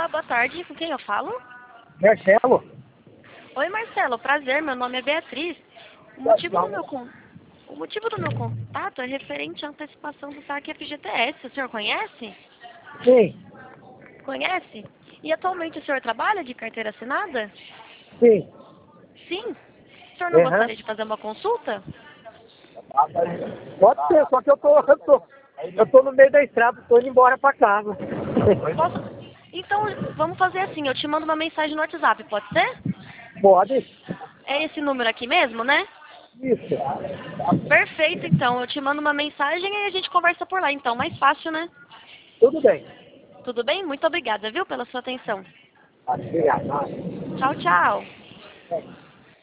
Olá, boa tarde. Com quem eu falo? Marcelo? Oi, Marcelo. Prazer. Meu nome é Beatriz. O motivo do meu contato é referente à antecipação do saque FGTS. O senhor conhece? Sim, Conhece? E atualmente o senhor trabalha de carteira assinada? sim. Sim. O senhor não Aham. gostaria de fazer uma consulta? Pode ser, só que eu tô no meio da estrada, tô indo embora pra casa. Posso? Então, vamos fazer assim. Eu te mando uma mensagem no WhatsApp, pode ser? Pode? É esse número aqui mesmo, né? Isso. Perfeito, então. Eu te mando uma mensagem e a gente conversa por lá, então. Mais fácil, né? Tudo bem. Tudo bem? Muito obrigada, viu, pela sua atenção. Obrigado. Tchau, tchau.